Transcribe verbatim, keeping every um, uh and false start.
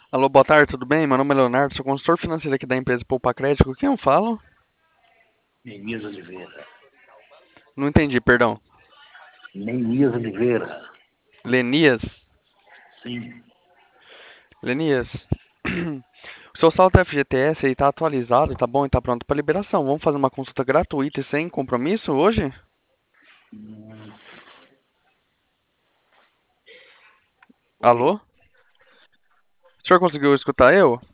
Alô, boa tarde, tudo bem? Meu nome é Leonardo, sou consultor financeiro aqui da empresa Poupa Crédito. Com quem eu falo? Neemias Oliveira. Não entendi, perdão. Neemias Oliveira. Lenias? Sim. Lenias. O seu saldo F G T S aí tá atualizado, tá bom e tá pronto para liberação. Vamos fazer uma consulta gratuita e sem compromisso hoje? Hum, Oi. Alô? O senhor conseguiu escutar eu?